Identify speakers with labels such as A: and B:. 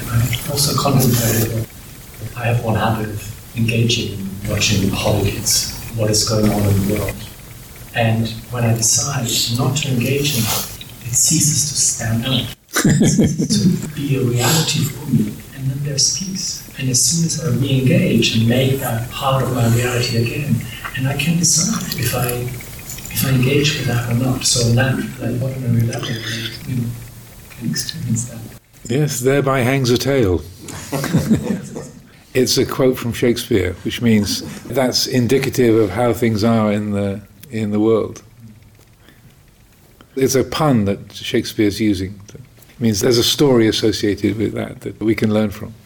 A: I've also contemplated, I have one habit of engaging in watching politics, what is going on in the world. And when I decide not to engage in it ceases to stand out. It ceases to be a reality for me. And then there's peace. And as soon as I re-engage and make that part of my reality again, and I can decide if I engage with that or not. So on that ordinary level, you can experience that.
B: Yes, thereby hangs a tale. It's a quote from Shakespeare, which means that's indicative of how things are in the world. It's a pun that Shakespeare's using. It means there's a story associated with that we can learn from.